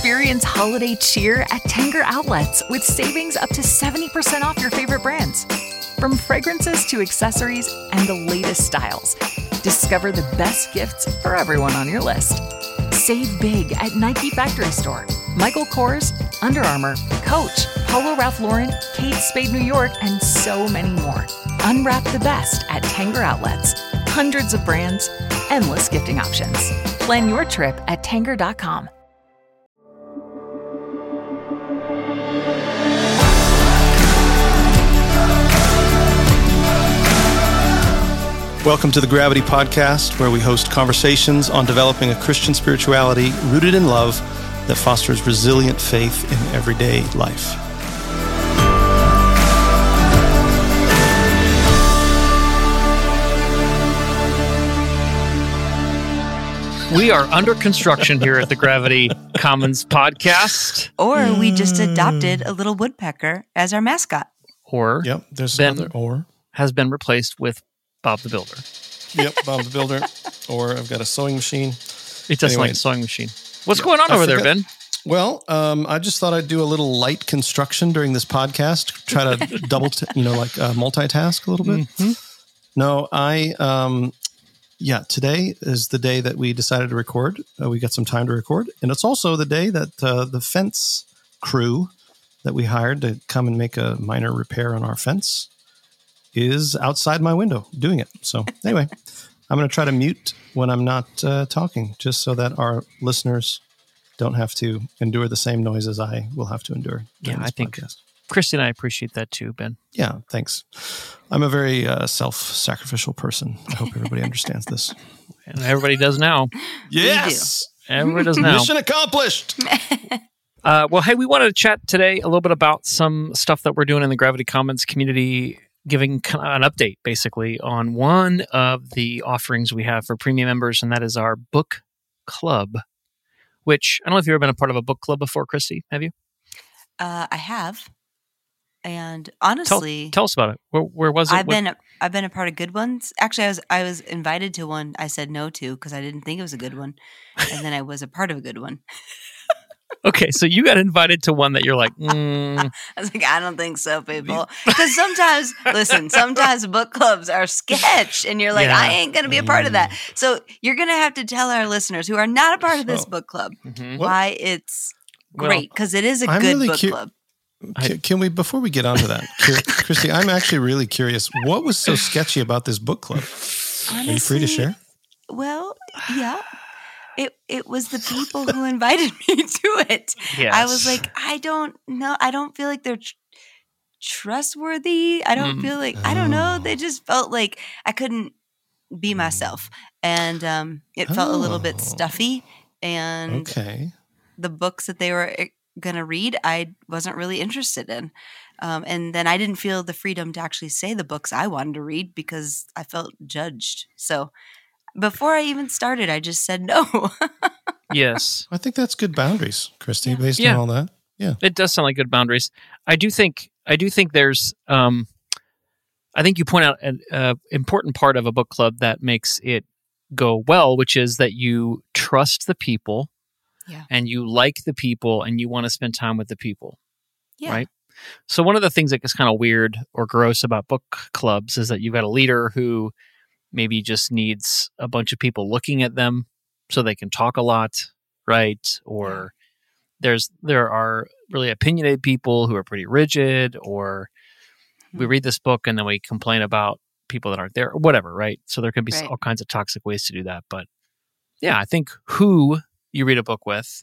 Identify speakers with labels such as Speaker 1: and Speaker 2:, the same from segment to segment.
Speaker 1: Experience holiday cheer at Tanger Outlets with savings up to 70% off your favorite brands. From fragrances to accessories and the latest styles, discover the best gifts for everyone on your list. Save big at Nike Factory Store, Michael Kors, Under Armour, Coach, Polo Ralph Lauren, Kate Spade New York, and so many more. Unwrap the best at Tanger Outlets. Hundreds of brands, endless gifting options. Plan your trip at Tanger.com.
Speaker 2: Welcome to the Gravity Podcast, where we host conversations on developing a Christian spirituality rooted in love that fosters resilient faith in everyday life.
Speaker 3: We are under construction here at the Gravity Commons Podcast.
Speaker 4: Or we just adopted a little woodpecker as our mascot.
Speaker 3: Or
Speaker 2: there's
Speaker 3: Ben
Speaker 2: another or.
Speaker 3: Has been replaced with Bob the Builder.
Speaker 2: Yep, Bob the Builder. Or I've got a sewing machine.
Speaker 3: It does like a sewing machine. What's going on over there, Ben?
Speaker 2: Well, I just thought I'd do a little light construction during this podcast. Try to multitask a little bit.
Speaker 3: Mm-hmm.
Speaker 2: No, today is the day that we decided to record. We got some time to record. And it's also the day that the fence crew that we hired to come and make a minor repair on our fence is outside my window doing it. So anyway, I'm going to try to mute when I'm not talking, just so that our listeners don't have to endure the same noises I will have to endure.
Speaker 3: Yeah, I think Christy and I appreciate that too, Ben.
Speaker 2: Yeah, thanks. I'm a very self-sacrificial person. I hope everybody understands this.
Speaker 3: And everybody does now.
Speaker 2: Yes!
Speaker 3: Everybody does now.
Speaker 2: Mission accomplished!
Speaker 3: Well, hey, we wanted to chat today a little bit about some stuff that we're doing in the Gravity Commons community, giving kind of an update, basically, on one of the offerings we have for premium members, and that is our book club, which, I don't know if you've ever been a part of a book club before, Christy. Have you?
Speaker 4: I have. And honestly...
Speaker 3: Tell us about it. Where was it?
Speaker 4: I've been a part of good ones. Actually, I was invited to one I said no to because I didn't think it was a good one. And then I was a part of a good one.
Speaker 3: Okay, so you got invited to one that you're like,
Speaker 4: I was like, I don't think so, people. Because sometimes book clubs are sketch, and you're like, I ain't going to be a part of that. So you're going to have to tell our listeners who are not a part of this book club why it's great, because it is a good book club.
Speaker 2: Can we, before we get onto that, Christy, I'm actually really curious. What was so sketchy about this book club?
Speaker 4: Honestly,
Speaker 2: are you free to share?
Speaker 4: Well, yeah. It was the people who invited me to it.
Speaker 3: Yes.
Speaker 4: I was like, I don't know. I don't feel like they're trustworthy. I don't feel like, I don't know. They just felt like I couldn't be myself. And it felt a little bit stuffy. And the books that they were going to read, I wasn't really interested in. And then I didn't feel the freedom to actually say the books I wanted to read because I felt judged. So before I even started, I just said no.
Speaker 3: Yes.
Speaker 2: I think that's good boundaries, Christy, based on all that. Yeah.
Speaker 3: It does sound like good boundaries. I do think there's, I think you point out an important part of a book club that makes it go well, which is that you trust the people and you like the people and you want to spend time with the people. Yeah. Right? So one of the things that gets kind of weird or gross about book clubs is that you've got a leader who maybe just needs a bunch of people looking at them so they can talk a lot, right? Or there are really opinionated people who are pretty rigid, or we read this book and then we complain about people that aren't there, or whatever, right? So there can be all kinds of toxic ways to do that. But yeah, I think who you read a book with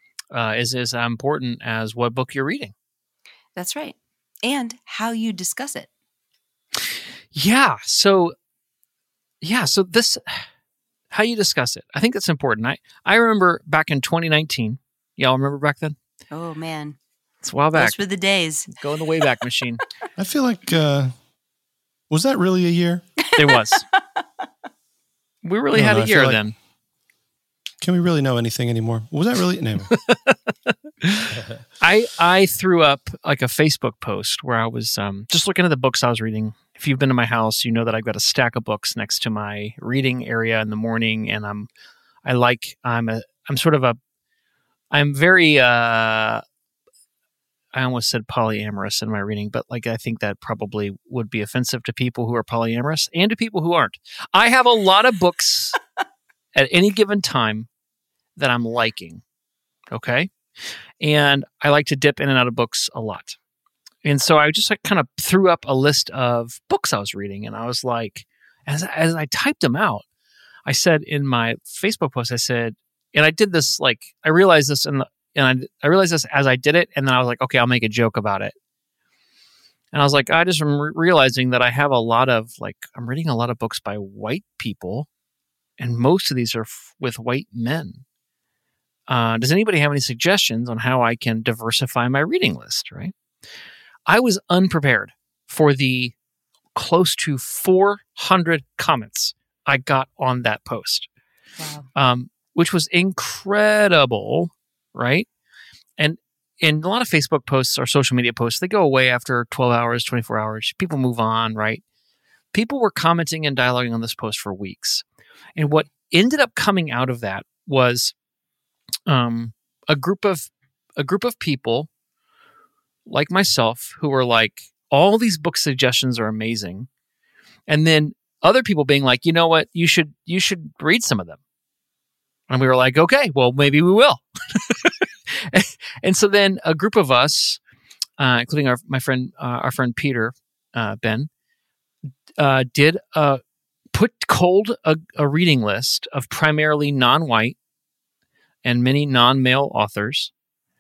Speaker 3: is as important as what book you're reading.
Speaker 4: That's right. And how you discuss it.
Speaker 3: Yeah. So this, how you discuss it, I think that's important. I remember back in 2019. Y'all remember back then?
Speaker 4: Oh, man.
Speaker 3: It's a while back.
Speaker 4: Those were the days.
Speaker 3: Go in the Wayback Machine.
Speaker 2: I feel like, was that really a year?
Speaker 3: It was. We really had a year then.
Speaker 2: Can we really know anything anymore? Was that really? No.
Speaker 3: I threw up like a Facebook post where I was just looking at the books I was reading. If you've been to my house, you know that I've got a stack of books next to my reading area in the morning, and I'm sort of I'm very I almost said polyamorous in my reading, but like I think that probably would be offensive to people who are polyamorous and to people who aren't. I have a lot of books at any given time that I'm liking. Okay? And I like to dip in and out of books a lot. And so I just like kind of threw up a list of books I was reading, and I was like, as I typed them out, I said in my Facebook post, I said, and I did this like I realized this I realized this as I did it, and then I was like, okay, I'll make a joke about it. And I was like, I just am realizing that I have a lot of I'm reading a lot of books by white people, and most of these are with white men. Does anybody have any suggestions on how I can diversify my reading list? Right. I was unprepared for the close to 400 comments I got on that post, which was incredible, right? And in a lot of Facebook posts or social media posts, they go away after 12 hours, 24 hours. People move on, right? People were commenting and dialoguing on this post for weeks. And what ended up coming out of that was a group of people like myself who were like, all these book suggestions are amazing. And then other people being like, you know what, you should read some of them. And we were like, okay, well, maybe we will. And so then a group of us, including our friend Peter, Ben, did put cold a reading list of primarily non-white and many non-male authors.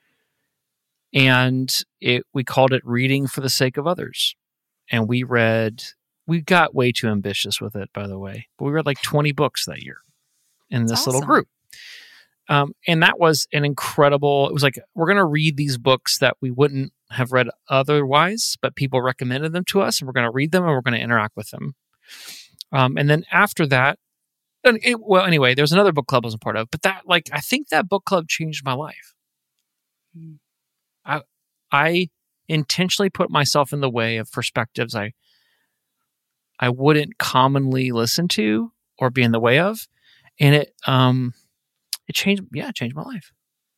Speaker 3: And we called it Reading for the Sake of Others. And we got way too ambitious with it, by the way. But we read like 20 books that year in this little group. And that was it was like, we're going to read these books that we wouldn't have read otherwise, but people recommended them to us, and we're going to read them and we're going to interact with them. And then after that, anyway, there's another book club I was a part of, but I think that book club changed my life. I intentionally put myself in the way of perspectives I wouldn't commonly listen to or be in the way of, and it changed my life.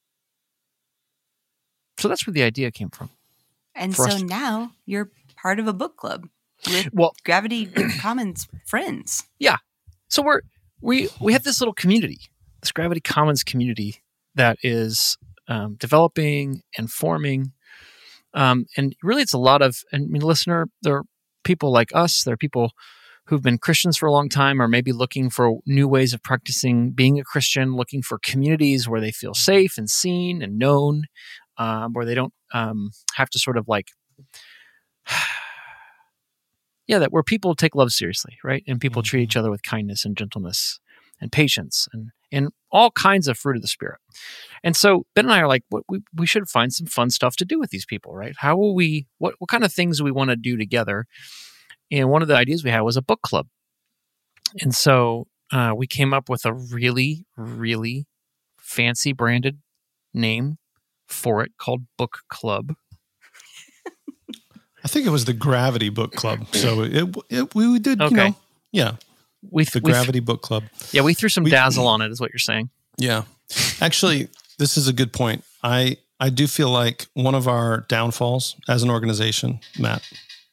Speaker 3: So that's where the idea came from.
Speaker 4: And so now you're part of a book club with Gravity Commons friends.
Speaker 3: Yeah. So we have this little community, this Gravity Commons community that is developing and forming. And really it's a lot of, listener, there are people like us, there are people who've been Christians for a long time, or maybe looking for new ways of practicing being a Christian, looking for communities where they feel safe and seen and known, where they don't have to sort of where people take love seriously, right? And people treat each other with kindness and gentleness and patience and all kinds of fruit of the Spirit. And so Ben and I are like, we should find some fun stuff to do with these people, right? How will what kind of things do we want to do together? And one of the ideas we had was a book club. And so we came up with a really, really fancy branded name for it called Book Club.
Speaker 2: I think it was the Gravity Book Club. So we did,
Speaker 3: okay.
Speaker 2: The Gravity Book Club.
Speaker 3: Yeah, we threw some dazzle on it, is what you're saying.
Speaker 2: Yeah. Actually, this is a good point. I do feel like one of our downfalls as an organization, Matt,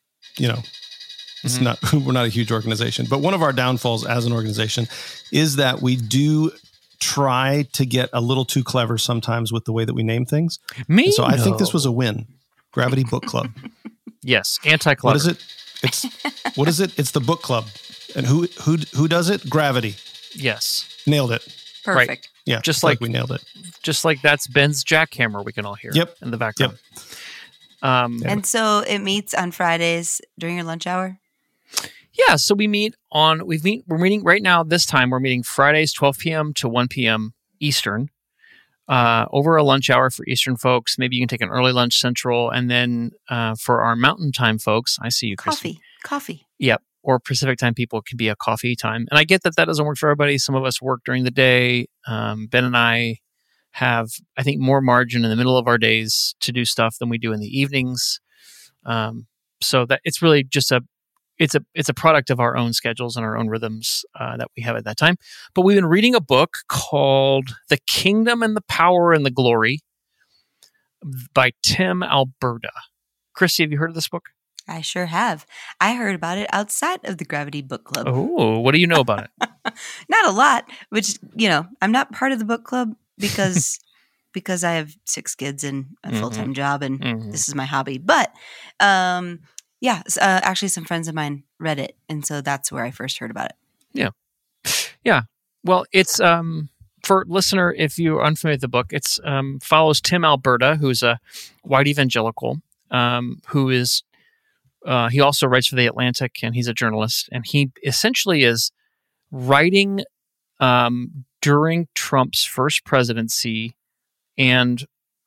Speaker 2: it's not, we're not a huge organization, but one of our downfalls as an organization is that we do try to get a little too clever sometimes with the way that we name things. I think this was a win. Gravity Book Club.
Speaker 3: Yes, anti-clutter.
Speaker 2: What is it? What is it? It's the book club. And who does it? Gravity.
Speaker 3: Yes.
Speaker 2: Nailed it.
Speaker 4: Perfect.
Speaker 3: Right.
Speaker 2: Yeah.
Speaker 3: Just like
Speaker 2: we nailed it.
Speaker 3: Just like that's Ben's jackhammer we can all hear in the background.
Speaker 2: Yep.
Speaker 4: And so it meets on Fridays during your lunch hour?
Speaker 3: Yeah, so we're meeting right now this time, we're meeting Fridays 12 p.m. to 1 p.m. Eastern. Over a lunch hour for Eastern folks. Maybe you can take an early lunch Central, and then for our Mountain Time folks, I see you, Christy.
Speaker 4: Coffee.
Speaker 3: Yep. Or Pacific Time people, it can be a coffee time. And I get that doesn't work for everybody. Some of us work during the day. Ben and I have, I think, more margin in the middle of our days to do stuff than we do in the evenings. So that it's really just it's a product of our own schedules and our own rhythms that we have at that time. But we've been reading a book called The Kingdom and the Power and the Glory by Tim Alberta. Christy, have you heard of this book?
Speaker 4: I sure have. I heard about it outside of the Gravity Book Club.
Speaker 3: Oh, what do you know about it?
Speaker 4: Not a lot, which, I'm not part of the book club because I have 6 kids and a full-time job, and this is my hobby. But actually some friends of mine read it, and so that's where I first heard about it.
Speaker 3: Yeah. Well, it's for listener, if you're unfamiliar with the book, it's follows Tim Alberta, who's a white evangelical, who is he also writes for The Atlantic, and he's a journalist, and he essentially is writing during Trump's first presidency and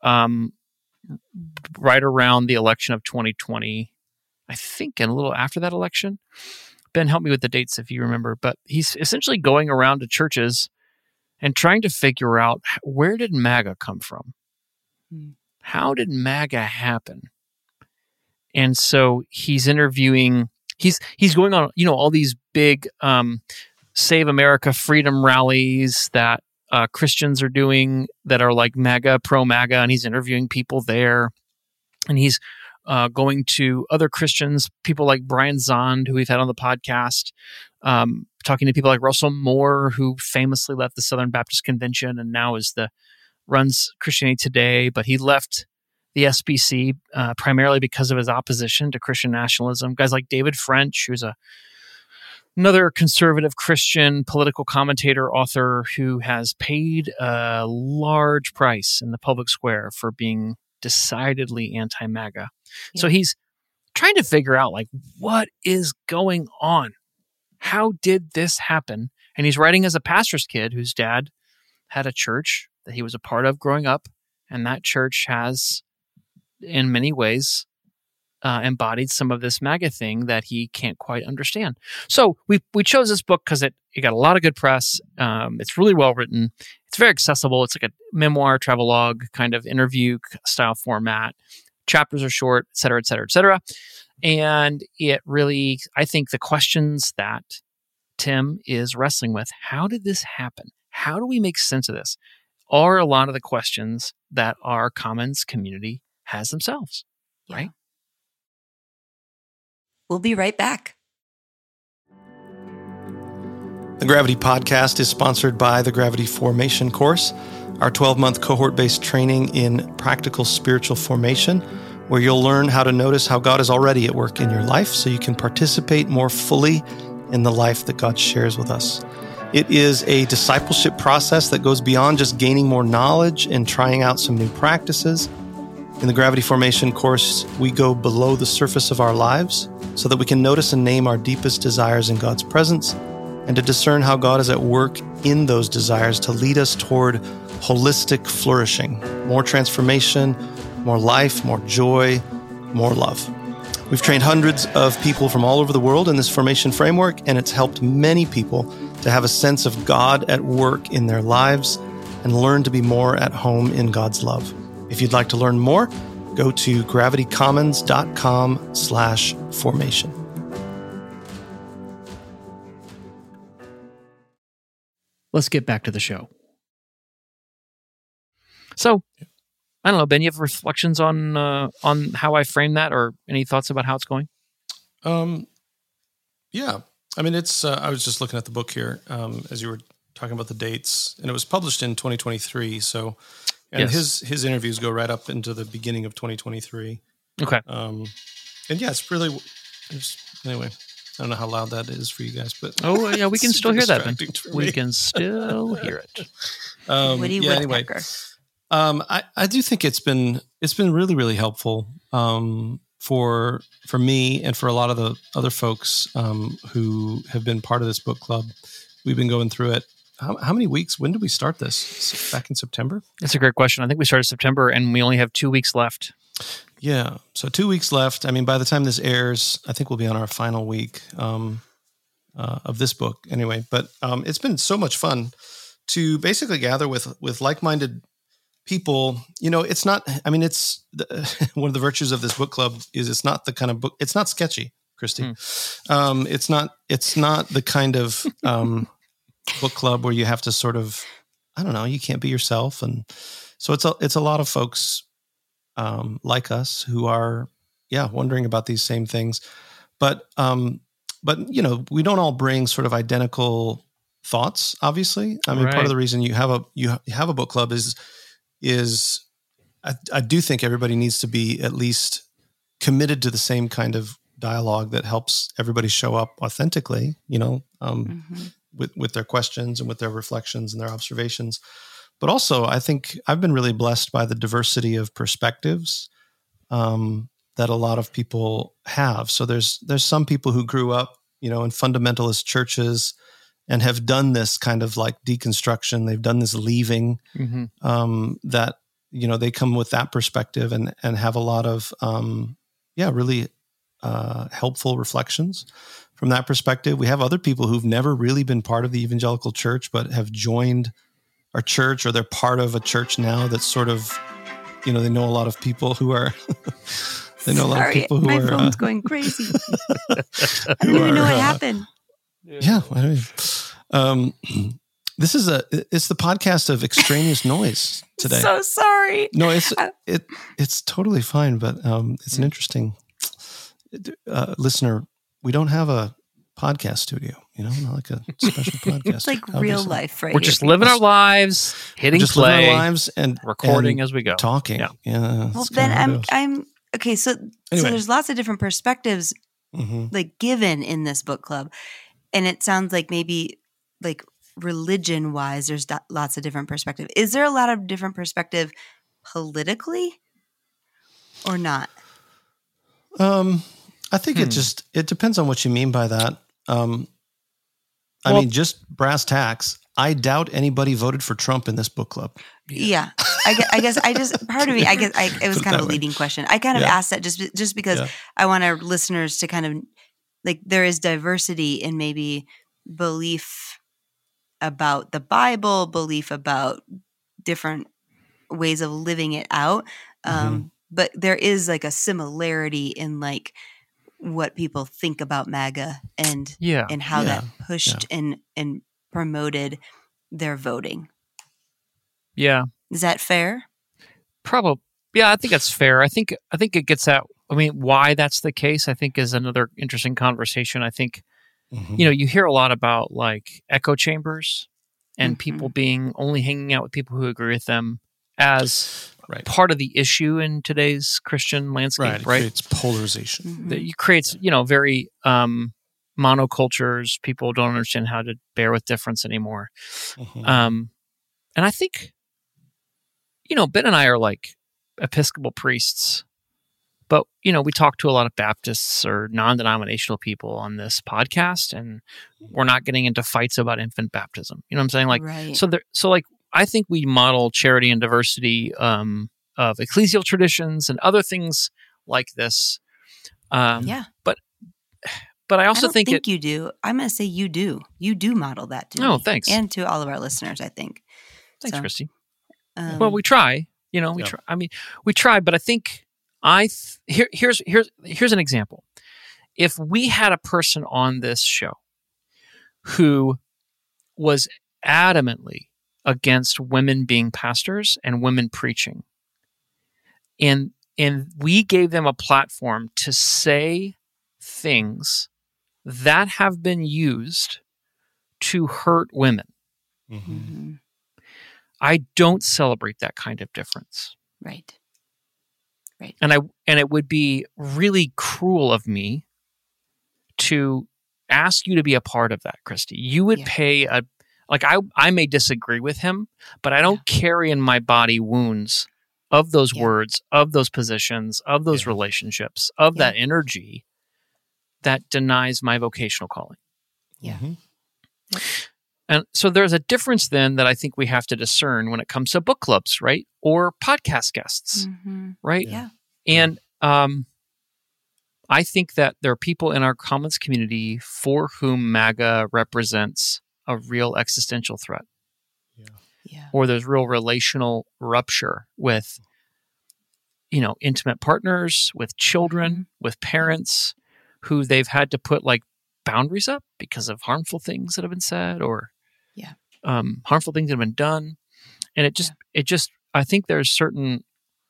Speaker 3: right around the election of 2020, I think, and a little after that election. Ben, help me with the dates if you remember, but he's essentially going around to churches and trying to figure out, where did MAGA come from? How did MAGA happen? And so he's interviewing, he's going on, all these big Save America Freedom rallies that Christians are doing that are like MAGA, pro-MAGA, and he's interviewing people there. And he's going to other Christians, people like Brian Zond, who we've had on the podcast, talking to people like Russell Moore, who famously left the Southern Baptist Convention and now runs Christianity Today, but he left the SBC primarily because of his opposition to Christian nationalism. Guys like David French, who's another conservative Christian political commentator, author, who has paid a large price in the public square for being decidedly anti-MAGA. Yeah. So he's trying to figure out, what is going on? How did this happen? And he's writing as a pastor's kid whose dad had a church that he was a part of growing up, and that church has, in many ways, embodied some of this MAGA thing that he can't quite understand. So we chose this book because it got a lot of good press. It's really well written. It's very accessible. It's like a memoir, travelogue kind of interview style format. Chapters are short, et cetera, et cetera, et cetera. And it really, I think the questions that Tim is wrestling with, how did this happen? How do we make sense of this? Are a lot of the questions that our Commons community has themselves, right?
Speaker 4: We'll be right back.
Speaker 2: The Gravity Podcast is sponsored by the Gravity Formation course, our 12-month cohort-based training in practical spiritual formation, where you'll learn how to notice how God is already at work in your life so you can participate more fully in the life that God shares with us. It is a discipleship process that goes beyond just gaining more knowledge and trying out some new practices. In the Gravity Formation course, we go below the surface of our lives so that we can notice and name our deepest desires in God's presence and to discern how God is at work in those desires to lead us toward holistic flourishing, more transformation, more life, more joy, more love. We've trained hundreds of people from all over the world in this formation framework, and it's helped many people to have a sense of God at work in their lives and learn to be more at home in God's love. If you'd like to learn more, go to gravitycommons.com/formation.
Speaker 3: Let's get back to the show. So, I don't know, Ben, you have reflections on how I framed that, or any thoughts about how it's going?
Speaker 2: Yeah. I mean, it's. I was just looking at the book here as you were talking about the dates, and it was published in 2023. So, and yes, his interviews go right up into the beginning of 2023. Okay. And yeah, it's really. Anyway, I don't know how loud that is for you guys, but
Speaker 3: yeah, we can still hear that, Ben. We can still hear it.
Speaker 4: Woody Woodpecker.
Speaker 2: Anyway. I do think it's been really, really helpful for me and for a lot of the other folks who have been part of this book club. We've been going through it. How many weeks? When did we start this? Back in September?
Speaker 3: That's a great question. I think we started September, and we only have 2 weeks left.
Speaker 2: Yeah, so 2 weeks left. I mean, by the time this airs, I think we'll be on our final week of this book anyway. But it's been so much fun to basically gather with like-minded people. It's not, I mean, it's one of the virtues of this book club is it's not the kind of book, it's not sketchy. Christy. It's not the kind of book club where you have to sort of, I don't know, you can't be yourself. And so it's a lot of folks like us who are, wondering about these same things. But you know, we don't all bring sort of identical thoughts, obviously. I mean, part of the reason you have a book club is I do think everybody needs to be at least committed to the same kind of dialogue that helps everybody show up authentically, you know, with their questions and with their reflections and their observations. But also, I think I've been really blessed by the diversity of perspectives that a lot of people have. So there's some people who grew up, you know, in fundamentalist churches and have done this kind of like deconstruction. They've done this leaving that, you know, they come with that perspective and have a lot of, really helpful reflections from that perspective. We have other people who've never really been part of the evangelical church, but have joined our church, or they're part of a church now that's sort of, you know, they know a lot of people who are, they know a lot of people who
Speaker 4: my
Speaker 2: are.
Speaker 4: My phone's going crazy. I don't even know what happened.
Speaker 2: Yeah. I mean, it's the podcast of extraneous noise today.
Speaker 4: So sorry.
Speaker 2: No, it's totally fine, but it's an interesting listener. We don't have a podcast studio, you know, not like a special podcast.
Speaker 4: It's like real life, right?
Speaker 3: We're just living our lives, hitting play,
Speaker 2: living our lives and
Speaker 3: recording as we go,
Speaker 2: talking. Yeah.
Speaker 4: Well, then I'm okay. So there's lots of different perspectives, like given in this book club, and it sounds like maybe like religion wise, there's lots of different perspective. Is there a lot of different perspective politically, or not?
Speaker 2: I think it depends on what you mean by that. I mean, just brass tacks. I doubt anybody voted for Trump in this book club.
Speaker 4: Yeah. I guess I just, part of me, it was kind of a leading question. I kind of asked that just because I want our listeners to kind of, like, there is diversity in maybe belief about the Bible, belief about different ways of living it out. But there is like a similarity in like what people think about MAGA and how that pushed and promoted their voting. Yeah. Is that fair?
Speaker 3: Probably. Yeah, I think that's fair. I think it gets at, I mean, why that's the case, I think, is another interesting conversation. I think, you know, you hear a lot about like echo chambers and people being only hanging out with people who agree with them as part of the issue in today's Christian landscape, right?
Speaker 2: It creates polarization.
Speaker 3: It creates, you know, very monocultures. People don't understand how to bear with difference anymore. And I think, you know, Ben and I are like Episcopal priests, but, you know, we talk to a lot of Baptists or non-denominational people on this podcast, and we're not getting into fights about infant baptism. You know what I'm saying? Like, so like, I think we model charity and diversity of ecclesial traditions and other things like this. But I also
Speaker 4: think you do. I'm going to say you do. You do model that to me.
Speaker 3: Thanks.
Speaker 4: And to all of our listeners, I think.
Speaker 3: Thanks, Christy. Well, we try. You know, we try. I mean, we try. But I think here's an example. If we had a person on this show who was adamantly against women being pastors and women preaching, and we gave them a platform to say things that have been used to hurt women, I don't celebrate that kind of difference.
Speaker 4: Right.
Speaker 3: And it would be really cruel of me to ask you to be a part of that, Christy. You would pay I may disagree with him, but I don't carry in my body wounds of those words, of those positions, of those relationships, of that energy that denies my vocational calling.
Speaker 4: Yeah.
Speaker 3: And so there's a difference then that I think we have to discern when it comes to book clubs, right? Or podcast guests, right?
Speaker 4: Yeah.
Speaker 3: And I think that there are people in our Commons community for whom MAGA represents a real existential threat. Or there's real relational rupture with, you know, intimate partners, with children, with parents, who they've had to put like boundaries up because of harmful things that have been said or harmful things that have been done. And it just, I think there's certain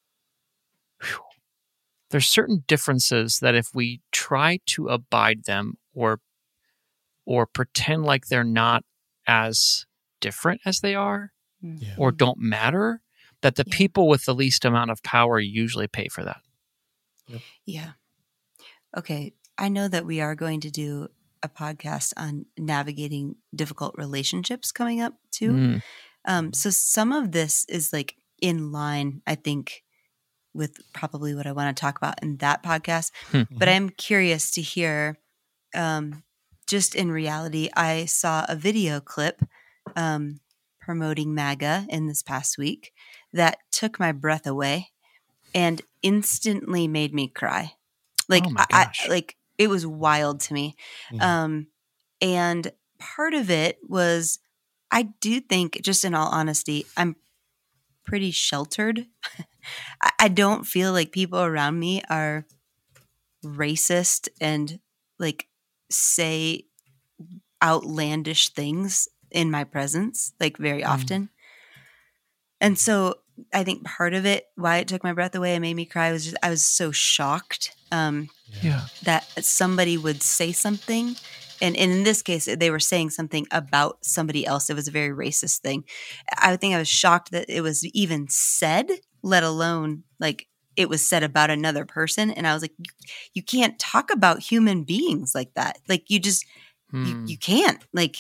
Speaker 3: differences that if we try to abide them or pretend like they're not as different as they are or don't matter, that the people with the least amount of power usually pay for that.
Speaker 4: Yeah. Okay. I know that we are going to do a podcast on navigating difficult relationships coming up too. So some of this is like in line, I think, with probably what I want to talk about in that podcast. But I'm curious to hear, just in reality, I saw a video clip promoting MAGA in this past week that took my breath away and instantly made me cry. Like,
Speaker 3: oh my gosh.
Speaker 4: It was wild to me. And part of it was, I do think, just in all honesty, I'm pretty sheltered. I don't feel like people around me are racist and like say outlandish things in my presence, like very often. And so I think part of it, why it took my breath away and made me cry, was just I was so shocked that somebody would say something. And in this case, they were saying something about somebody else. It was a very racist thing. I think I was shocked that it was even said, let alone like it was said about another person. And I was like, you can't talk about human beings like that. Like you just, you can't. Like,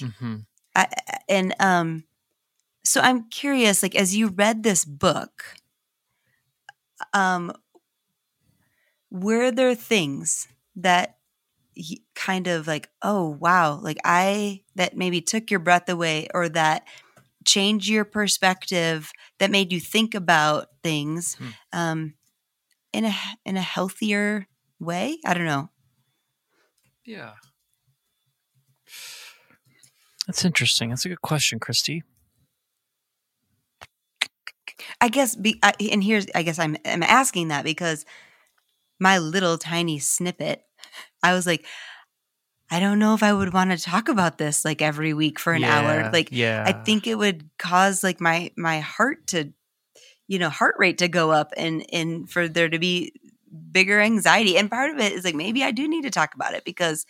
Speaker 4: so I'm curious, like, as you read this book, were there things that kind of like, oh, wow, like that maybe took your breath away or that changed your perspective, that made you think about things in a healthier way? I don't know.
Speaker 3: Yeah. That's interesting. That's a good question, Christy.
Speaker 4: I guess, I'm asking that because my little tiny snippet, I was like, I don't know if I would want to talk about this like every week for an hour. Like, I think it would cause like my heart to, heart rate to go up and for there to be bigger anxiety. And part of it is like, maybe I do need to talk about it because,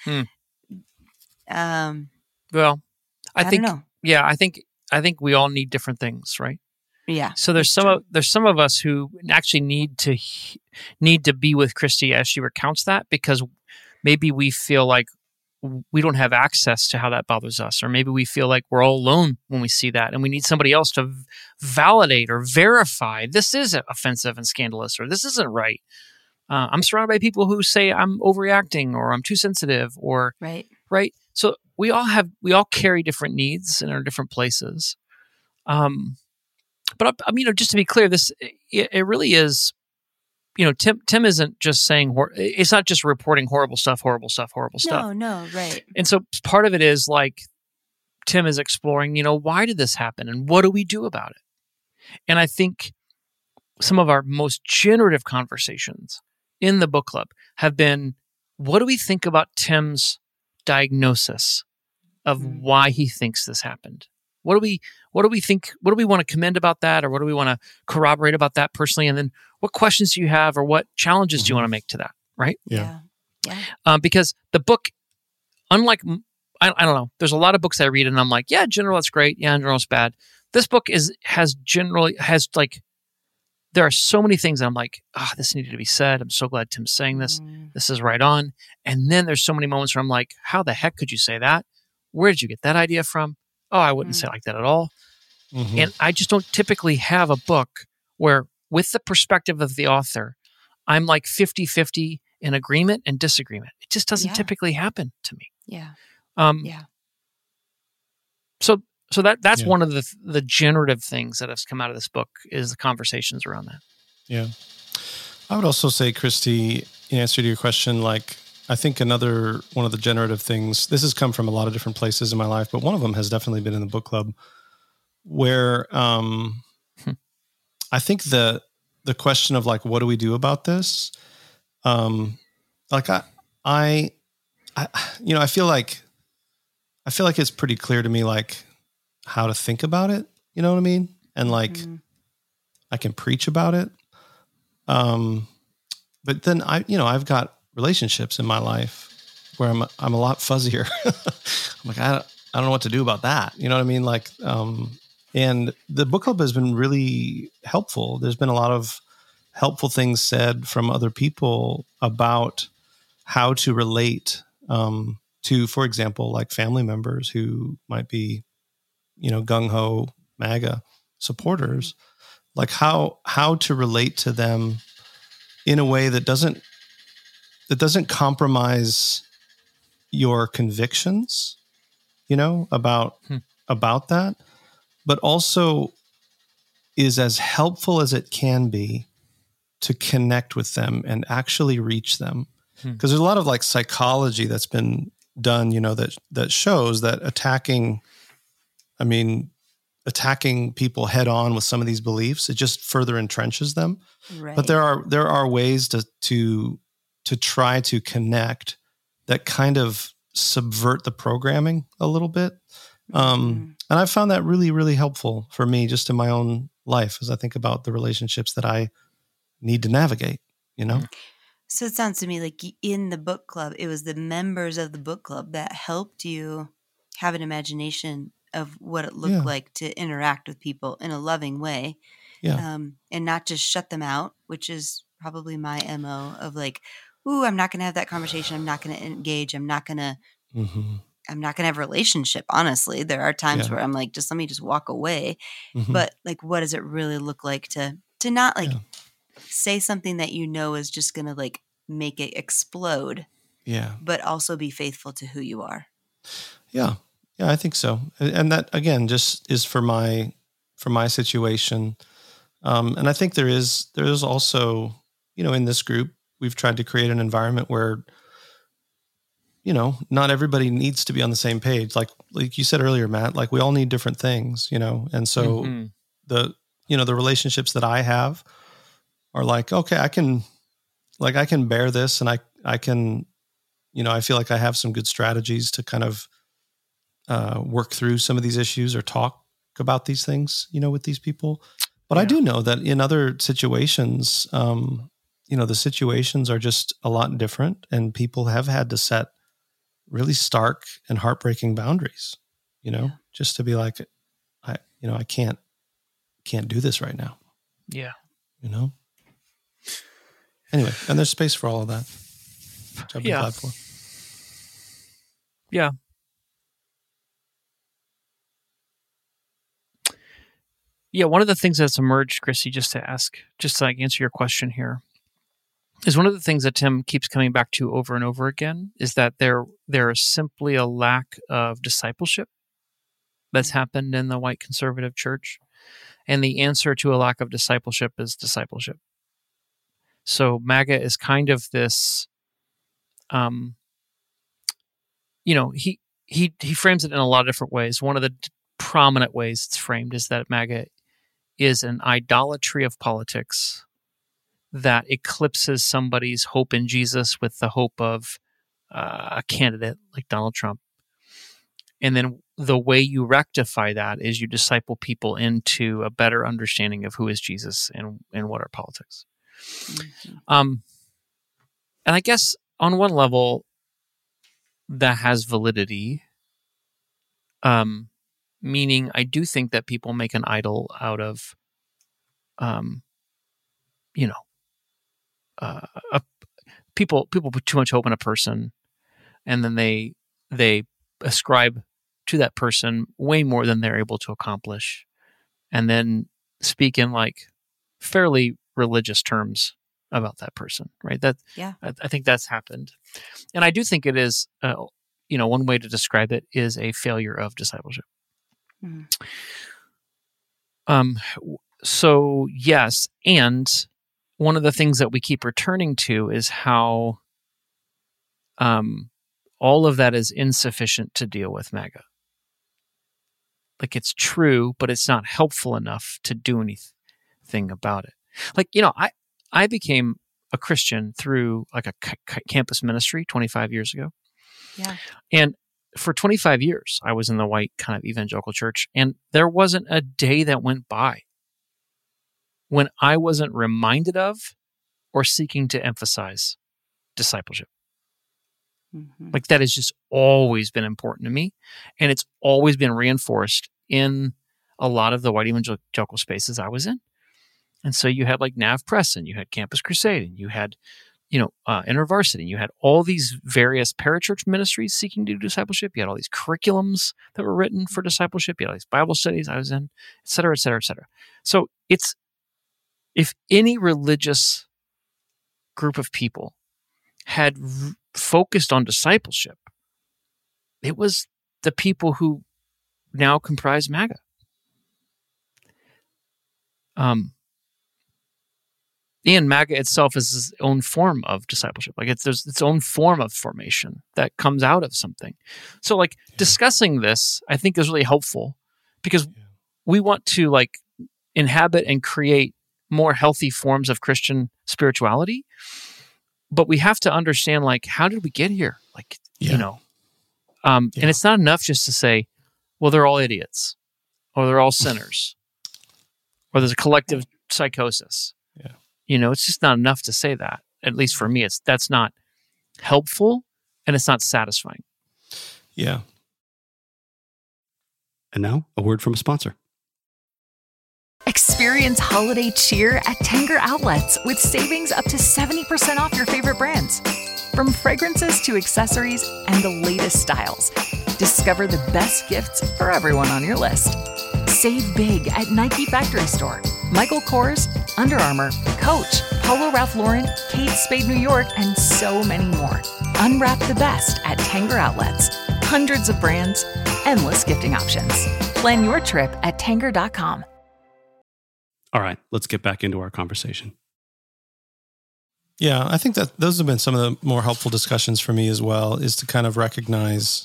Speaker 3: well, I think, don't know. Yeah, I think we all need different things, right?
Speaker 4: Yeah.
Speaker 3: So there's some of us who actually need to be with Christy as she recounts that because maybe we feel like we don't have access to how that bothers us, or maybe we feel like we're all alone when we see that, and we need somebody else to validate or verify this is offensive and scandalous, or this isn't right. I'm surrounded by people who say I'm overreacting, or I'm too sensitive, or right. So we all carry different needs in our different places. But just to be clear, it really is. Tim isn't just saying it's not just reporting horrible stuff.
Speaker 4: No, right.
Speaker 3: And so part of it is like Tim is exploring, why did this happen and what do we do about it? And I think some of our most generative conversations in the book club have been, what do we think about Tim's diagnosis of why he thinks this happened? What do we think? What do we want to commend about that, or what do we want to corroborate about that personally? And then, what questions do you have, or what challenges do you want to make to that? Right?
Speaker 4: Yeah.
Speaker 3: Because the book, unlike I don't know, there's a lot of books I read, and I'm like, yeah, in general it's great, yeah, in general it's bad. This book has like, there are so many things that I'm like, this needed to be said. I'm so glad Tim's saying this. This is right on. And then there's so many moments where I'm like, how the heck could you say that? Where did you get that idea from? Oh, I wouldn't say it like that at all. And I just don't typically have a book where, with the perspective of the author, I'm like 50-50 in agreement and disagreement. It just doesn't typically happen to me.
Speaker 4: Yeah.
Speaker 3: So that's one of the generative things that has come out of this book is the conversations around that.
Speaker 2: Yeah. I would also say, Christy, in answer to your question, like, I think another one of the generative things, this has come from a lot of different places in my life, but one of them has definitely been in the book club, where I think the question of like, what do we do about this? Like I I feel like it's pretty clear to me, like how to think about it. You know what I mean? And like, I can preach about it. But then I've got relationships in my life where I'm a lot fuzzier. I'm like, I don't know what to do about that. You know what I mean? Like, and the book club has been really helpful. There's been a lot of helpful things said from other people about how to relate to, for example, like family members who might be, gung-ho MAGA supporters, like how to relate to them in a way that doesn't compromise your convictions, about that, but also is as helpful as it can be to connect with them and actually reach them. Because there's a lot of like psychology that's been done, that shows that attacking people head on with some of these beliefs, it just further entrenches them.
Speaker 4: Right.
Speaker 2: But there are ways to try to connect that kind of subvert the programming a little bit. And I found that really, really helpful for me just in my own life as I think about the relationships that I need to navigate,
Speaker 4: So it sounds to me like in the book club, it was the members of the book club that helped you have an imagination of what it looked like to interact with people in a loving way.
Speaker 2: Yeah.
Speaker 4: And not just shut them out, which is probably my MO of like, ooh, I'm not going to have that conversation. I'm not going to engage. I'm not going to have a relationship. Honestly, there are times where I'm like, let me walk away. But like, what does it really look like to not like say something that is just going to like make it explode.
Speaker 2: Yeah.
Speaker 4: But also be faithful to who you are.
Speaker 2: Yeah. Yeah, I think so. And that again, just is for my situation. And I think there is also, in this group, we've tried to create an environment where, not everybody needs to be on the same page. Like you said earlier, Matt, like we all need different things, and so the relationships that I have are like, okay, I can bear this, and I can, I feel like I have some good strategies to kind of work through some of these issues or talk about these things, with these people. But I do know that in other situations, the situations are just a lot different, and people have had to set really stark and heartbreaking boundaries, just to be like, I can't do this right now.
Speaker 3: Yeah.
Speaker 2: Anyway, and there's space for all of that, which I've been glad for.
Speaker 3: Yeah. Yeah, one of the things that's emerged, Chrissy, just to like answer your question here, is one of the things that Tim keeps coming back to over and over again is that there is simply a lack of discipleship that's happened in the white conservative church. And the answer to a lack of discipleship is discipleship. So MAGA is kind of this, he frames it in a lot of different ways. One of the prominent ways it's framed is that MAGA is an idolatry of politics that eclipses somebody's hope in Jesus with the hope of a candidate like Donald Trump. And then the way you rectify that is you disciple people into a better understanding of who is Jesus and what are politics. And I guess on one level that has validity, meaning I do think that people make an idol out of, people put too much hope in a person, and then they ascribe to that person way more than they're able to accomplish, and then speak in like fairly religious terms about that person, right? I think that's happened, and I do think it is. One way to describe it is a failure of discipleship. So yes, and one of the things that we keep returning to is how all of that is insufficient to deal with MAGA. Like it's true, but it's not helpful enough to do anything about it. Like, I became a Christian through like a campus ministry 25 years ago.
Speaker 4: Yeah.
Speaker 3: And for 25 years, I was in the white kind of evangelical church, and there wasn't a day that went by when I wasn't reminded of or seeking to emphasize discipleship.
Speaker 4: Mm-hmm.
Speaker 3: Like that has just always been important to me. And it's always been reinforced in a lot of the white evangelical spaces I was in. And so you had like Nav Press, and you had Campus Crusade, and you had, InterVarsity, and you had all these various parachurch ministries seeking to do discipleship. You had all these curriculums that were written for discipleship. You had all these Bible studies I was in, et cetera, et cetera, et cetera. So if any religious group of people had focused on discipleship, it was the people who now comprise MAGA. And MAGA itself is its own form of discipleship. Like there's its own form of formation that comes out of something. So like discussing this, I think is really helpful because we want to like inhabit and create more healthy forms of Christian spirituality. But we have to understand, like, how did we get here? Like, and it's not enough just to say, well, they're all idiots, or they're all sinners, or there's a collective psychosis. Yeah. It's just not enough to say that. At least for me, that's not helpful, and it's not satisfying.
Speaker 2: Yeah.
Speaker 5: And now, a word from a sponsor.
Speaker 1: Experience holiday cheer at Tanger Outlets with savings up to 70% off your favorite brands. From fragrances to accessories and the latest styles, discover the best gifts for everyone on your list. Save big at Nike Factory Store, Michael Kors, Under Armour, Coach, Polo Ralph Lauren, Kate Spade New York, and so many more. Unwrap the best at Tanger Outlets. Hundreds of brands, endless gifting options. Plan your trip at Tanger.com.
Speaker 5: All right, let's get back into our conversation.
Speaker 2: Yeah, I think that those have been some of the more helpful discussions for me as well, is to kind of recognize,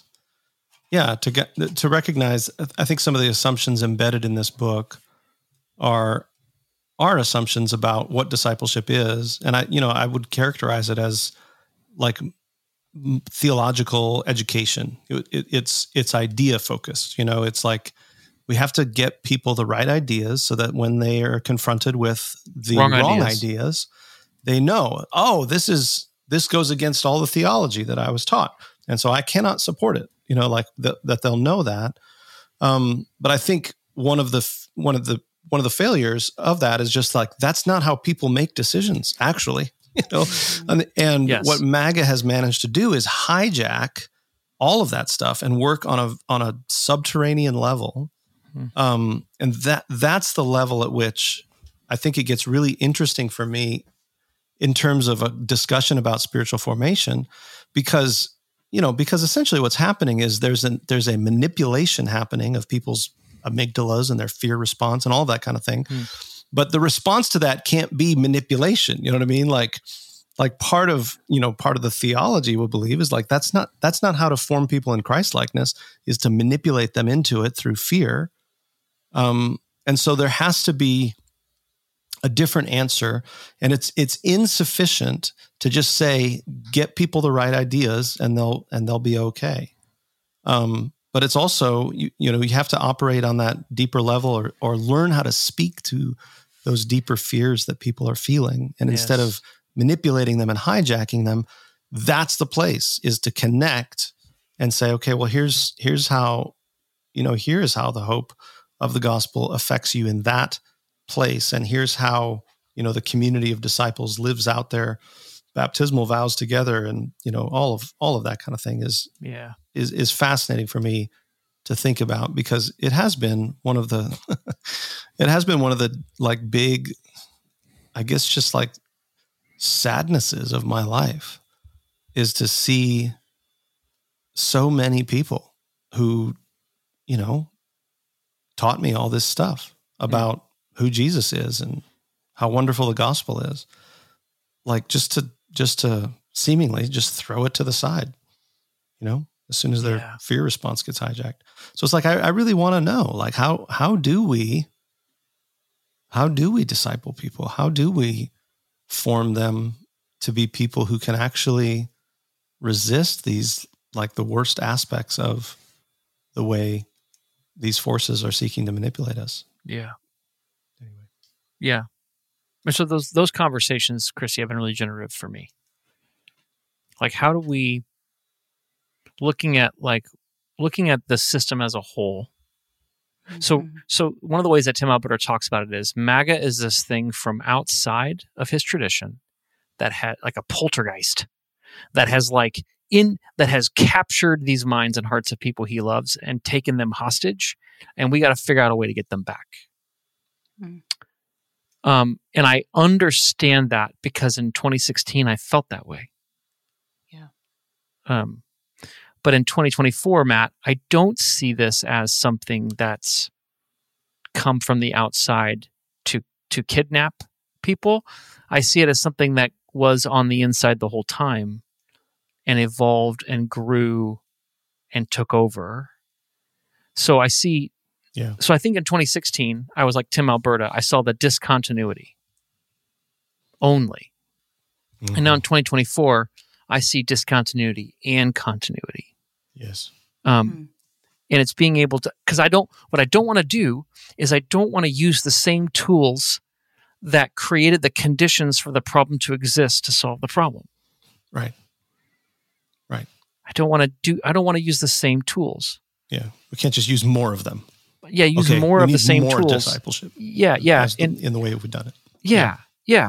Speaker 2: to recognize, I think some of the assumptions embedded in this book are assumptions about what discipleship is. And I would characterize it as like theological education. It's idea focused. It's like, we have to get people the right ideas so that when they are confronted with the wrong ideas, they know, this goes against all the theology that I was taught. And so I cannot support it, that they'll know that. But I think one of the failures of that is just like, that's not how people make decisions, actually, and yes. What MAGA has managed to do is hijack all of that stuff and work on a subterranean level. And that's the level at which I think it gets really interesting for me in terms of a discussion about spiritual formation, because essentially what's happening is there's a manipulation happening of people's amygdalas and their fear response and all that kind of thing. But the response to that can't be manipulation. You know what I mean? Like part of the theology we believe is like, that's not how to form people in Christ-likeness, is to manipulate them into it through fear. And so there has to be a different answer, and it's insufficient to just say, get people the right ideas and they'll be okay. But it's also, you have to operate on that deeper level or learn how to speak to those deeper fears that people are feeling. And yes. Instead of manipulating them and hijacking them, that's the place, is to connect and say, okay, well, here's how the hope of the gospel affects you in that place. And here's how, the community of disciples lives out their baptismal vows together. And, all of that kind of thing is fascinating for me to think about, because it has been one of the, like big, I guess, just like sadnesses of my life, is to see so many people who, taught me all this stuff about who Jesus is and how wonderful the gospel is, like just to seemingly just throw it to the side, as soon as their fear response gets hijacked. So it's like, I really want to know, like, how do we disciple people? How do we form them to be people who can actually resist these like the worst aspects of the way these forces are seeking to manipulate us.
Speaker 3: Yeah.
Speaker 2: Anyway.
Speaker 3: Yeah. And so those conversations, Christy, have been really generative for me. Like, how do we, looking at the system as a whole. So one of the ways that Tim Alberta talks about it is MAGA is this thing from outside of his tradition that had like a poltergeist that has captured these minds and hearts of people he loves and taken them hostage, and we got to figure out a way to get them back. And I understand that because in 2016 I felt that way.
Speaker 4: Yeah.
Speaker 3: But in 2024, Matt, I don't see this as something that's come from the outside to kidnap people. I see it as something that was on the inside the whole time and evolved and grew and took over. So I see.
Speaker 2: Yeah.
Speaker 3: So I think in 2016, I was like Tim Alberta. I saw the discontinuity only. And now in 2024, I see discontinuity and continuity.
Speaker 2: Yes.
Speaker 3: And it's being able to, because what I don't want to do is I don't want to use the same tools that created the conditions for the problem to exist to solve the problem.
Speaker 2: Right.
Speaker 3: I don't want to use the same tools.
Speaker 2: Yeah. We can't just use more of them.
Speaker 3: Yeah. Use more of the same
Speaker 2: more
Speaker 3: tools.
Speaker 2: Discipleship.
Speaker 3: Yeah.
Speaker 2: In the way we've done it.
Speaker 3: Yeah.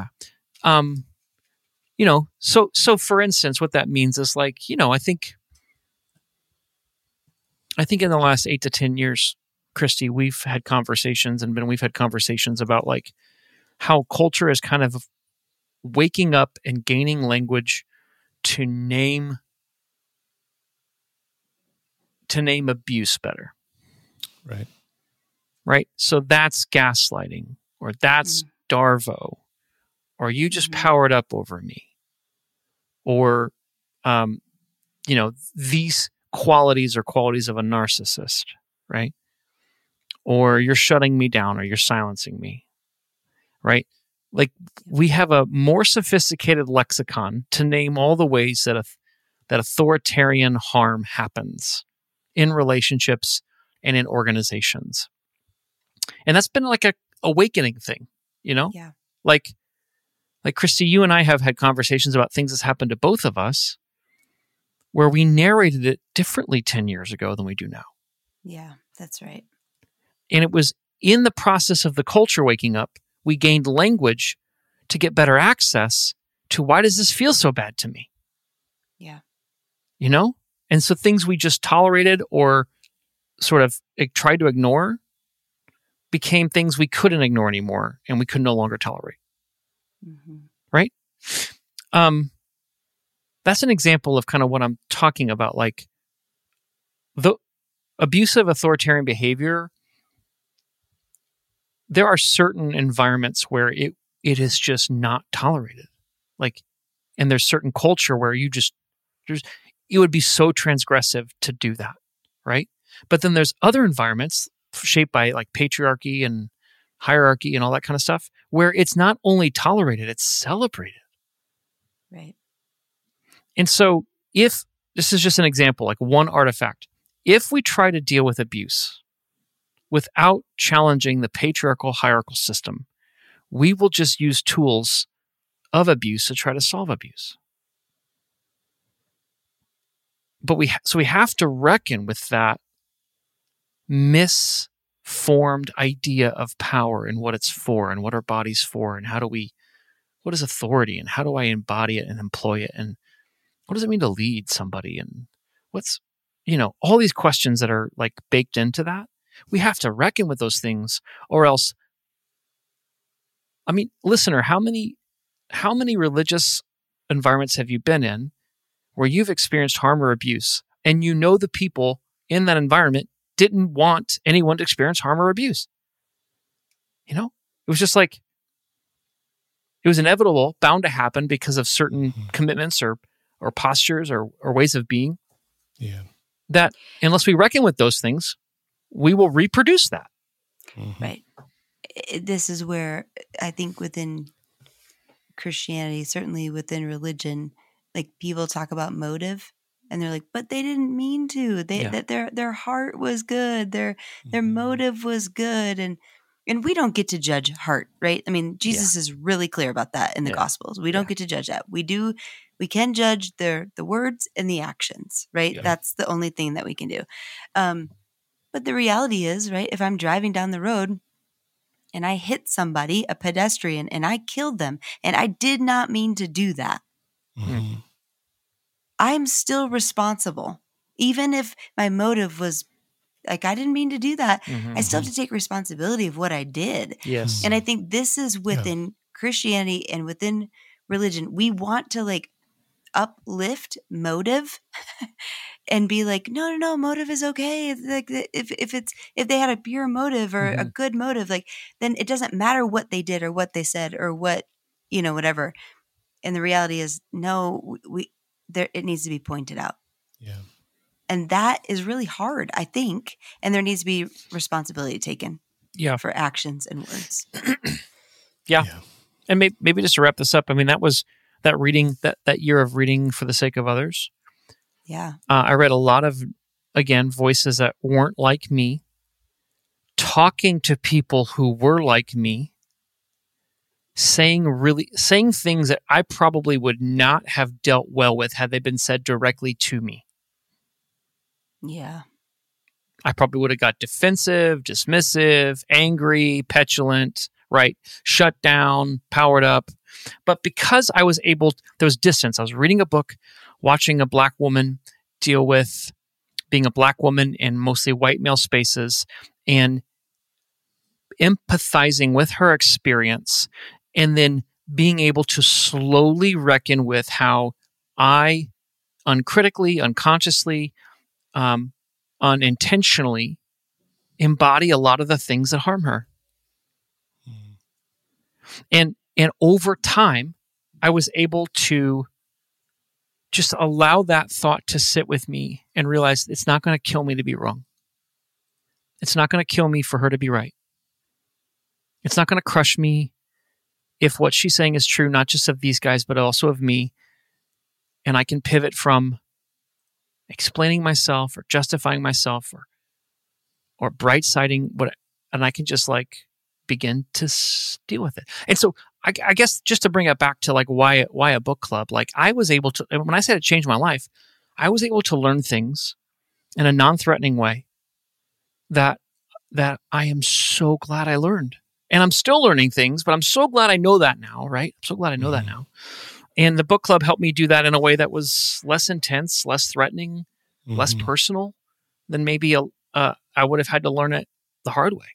Speaker 3: So for instance, what that means is like, I think in the last 8 to 10 years, Christy, we've had conversations about like how culture is kind of waking up and gaining language to name abuse better. Right. So that's gaslighting, or that's Darvo, or you just powered up over me, or, these qualities are qualities of a narcissist, right? Or you're shutting me down, or you're silencing me, right? Like, we have a more sophisticated lexicon to name all the ways that authoritarian harm happens in relationships and in organizations. And that's been like a awakening thing,
Speaker 4: Yeah.
Speaker 3: Like Christy, you and I have had conversations about things that's happened to both of us where we narrated it differently 10 years ago than we do now.
Speaker 4: Yeah, that's right.
Speaker 3: And it was in the process of the culture waking up, we gained language to get better access to, why does this feel so bad to me?
Speaker 4: Yeah.
Speaker 3: And so things we just tolerated or sort of tried to ignore became things we couldn't ignore anymore and we could no longer tolerate. Right? That's an example of kind of what I'm talking about. Like, the abusive authoritarian behavior, there are certain environments where it is just not tolerated. Like, and there's certain culture where it would be so transgressive to do that, right? But then there's other environments shaped by like patriarchy and hierarchy and all that kind of stuff where it's not only tolerated, it's celebrated.
Speaker 4: Right.
Speaker 3: And so if this is just an example, like one artifact, if we try to deal with abuse without challenging the patriarchal hierarchical system, we will just use tools of abuse to try to solve abuse. But we have to reckon with that misformed idea of power and what it's for and what our body's for and what is authority and how do I embody it and employ it and what does it mean to lead somebody and what's, all these questions that are like baked into that. We have to reckon with those things, or else, I mean, listener, how many religious environments have you been in where you've experienced harm or abuse and the people in that environment didn't want anyone to experience harm or abuse? It was just like, it was inevitable, bound to happen because of certain commitments or postures or ways of being.
Speaker 2: Yeah.
Speaker 3: That unless we reckon with those things, we will reproduce that.
Speaker 4: Right. This is where I think within Christianity, certainly within religion, like people talk about motive And they're like, but they didn't mean to. That their heart was good. Their motive was good. And we don't get to judge heart, right? I mean, Jesus is really clear about that in the Gospels. We don't get to judge that. We can judge the words and the actions, right? Yeah. That's the only thing that we can do. But the reality is, right, if I'm driving down the road and I hit somebody, a pedestrian, and I killed them, and I did not mean to do that, I'm still responsible. Even if my motive was like, I didn't mean to do that, I still have to take responsibility of what I did.
Speaker 3: Yes.
Speaker 4: And I think this is within Christianity and within religion. We want to like uplift motive and be like, no, motive is okay. It's like if they had a pure motive or a good motive, like then it doesn't matter what they did or what they said or what, whatever. And the reality is, no, it needs to be pointed out.
Speaker 2: Yeah.
Speaker 4: And that is really hard, I think. And there needs to be responsibility taken for actions and words.
Speaker 3: Yeah. And maybe just to wrap this up, I mean, that was that reading, that year of reading for the sake of others.
Speaker 4: Yeah.
Speaker 3: I read a lot of, again, voices that weren't like me, talking to people who were like me, saying things that I probably would not have dealt well with had they been said directly to me.
Speaker 4: Yeah.
Speaker 3: I probably would have got defensive, dismissive, angry, petulant, right? Shut down, powered up. But because I was able, there was distance. I was reading a book, watching a Black woman deal with being a Black woman in mostly white male spaces and empathizing with her experience, and then being able to slowly reckon with how I uncritically, unconsciously, unintentionally embody a lot of the things that harm her. And over time, I was able to just allow that thought to sit with me and realize it's not going to kill me to be wrong. It's not going to kill me for her to be right. It's not going to crush me if what she's saying is true, not just of these guys, but also of me. And I can pivot from explaining myself or justifying myself or bright-siding and I can just like begin to deal with it. And so I guess just to bring it back to like why a book club, like I was able to, when I said it changed my life, I was able to learn things in a non-threatening way that I am so glad I learned. And I'm still learning things, but I'm so glad I know that now, right? I'm so glad I know that now. And the book club helped me do that in a way that was less intense, less threatening, less personal than maybe I would have had to learn it the hard way.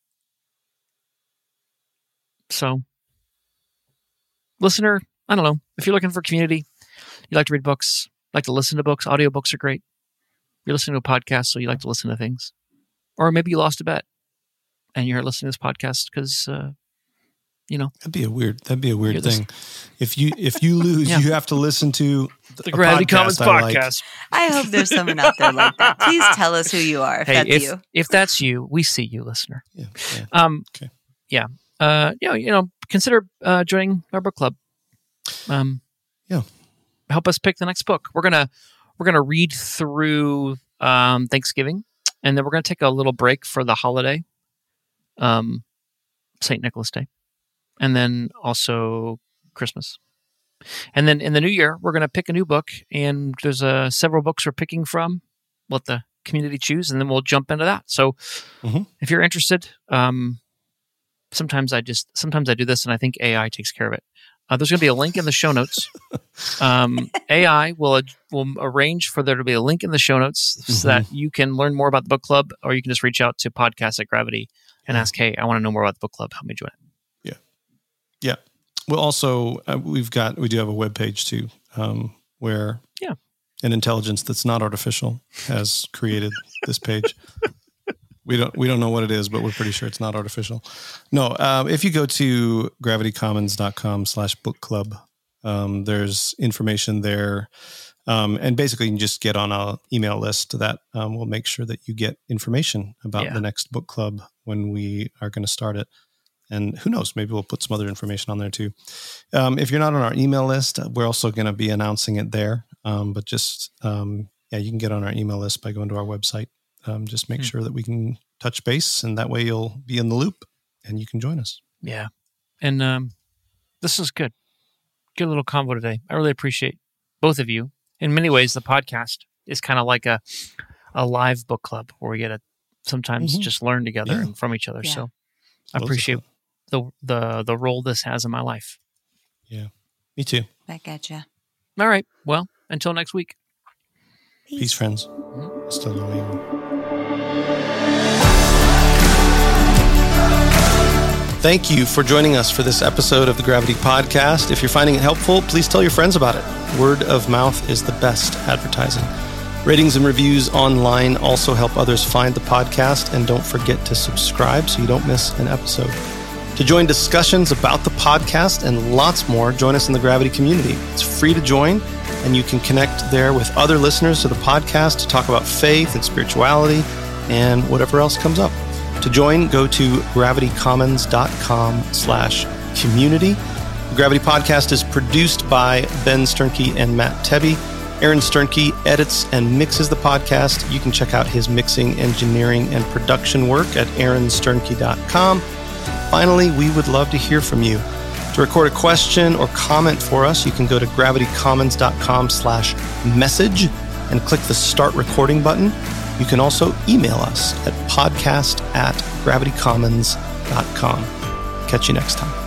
Speaker 3: So, listener, I don't know. If you're looking for community, you like to read books, like to listen to books, audiobooks are great. You're listening to a podcast, so you like to listen to things. Or maybe you lost a bet and you're listening to this podcast because, That'd be a weird
Speaker 2: thing. If you lose, you have to listen to
Speaker 3: the Gravity Commons podcast.
Speaker 4: I hope there's someone out there like that. Please tell us who you are.
Speaker 3: If that's you, we see you, listener.
Speaker 2: Okay.
Speaker 3: Yeah. Consider joining our book club. Help us pick the next book. We're gonna read through Thanksgiving, and then we're gonna take a little break for the holiday, St. Nicholas Day, and then also Christmas. And then in the new year, we're gonna pick a new book, and there's several books we're picking from. Let the community choose, and then we'll jump into that. So, if you're interested. Sometimes I do this and I think AI takes care of it. There's going to be a link in the show notes. AI will arrange for there to be a link in the show notes so that you can learn more about the book club, or you can just reach out to Podcast at Gravity and ask, hey, I want to know more about the book club. Help me join it.
Speaker 2: Yeah. Well, also, we do have a webpage too, where an intelligence that's not artificial has created this page. We don't know what it is, but we're pretty sure it's not artificial. No, if you go to gravitycommons.com/book club, there's information there. And basically you can just get on an email list that will make sure that you get information about the next book club when we are going to start it. And who knows, maybe we'll put some other information on there too. If you're not on our email list, we're also going to be announcing it there. But just you can get on our email list by going to our website. Just make sure that we can touch base, and that way you'll be in the loop and you can join us.
Speaker 3: Yeah. And this is good. Good little convo today. I really appreciate both of you. In many ways, the podcast is kind of like a live book club where we get to sometimes just learn together and from each other. Yeah. So I appreciate the role this has in my life.
Speaker 2: Yeah, me too.
Speaker 4: Back at you.
Speaker 3: All right. Well, until next week.
Speaker 2: Peace, friends. Hasta luego. Thank you for joining us for this episode of the Gravity Podcast. If you're finding it helpful, please tell your friends about it. Word of mouth is the best advertising. Ratings and reviews online also help others find the podcast, and don't forget to subscribe so you don't miss an episode. To join discussions about the podcast and lots more, join us in the Gravity community. It's free to join, and you can connect there with other listeners to the podcast to talk about faith and spirituality and whatever else comes up. To join, go to gravitycommons.com/community. The Gravity Podcast is produced by Ben Sternke and Matt Tebbe. Aaron Sternke edits and mixes the podcast. You can check out his mixing, engineering, and production work at aaronsternke.com. Finally, we would love to hear from you. To record a question or comment for us, you can go to gravitycommons.com/message and click the Start Recording button. You can also email us at podcast@gravitycommons.com. Catch you next time.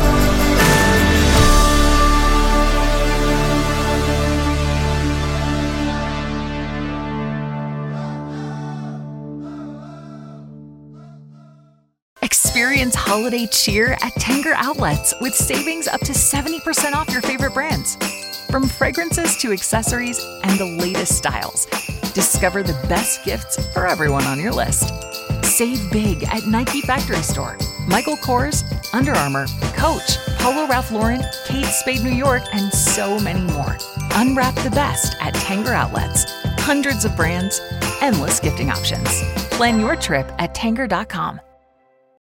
Speaker 1: Experience holiday cheer at Tanger Outlets with savings up to 70% off your favorite brands. From fragrances to accessories and the latest styles, discover the best gifts for everyone on your list. Save big at Nike Factory Store, Michael Kors, Under Armour, Coach, Polo Ralph Lauren, Kate Spade New York, and so many more. Unwrap the best at Tanger Outlets. Hundreds of brands, endless gifting options. Plan your trip at Tanger.com.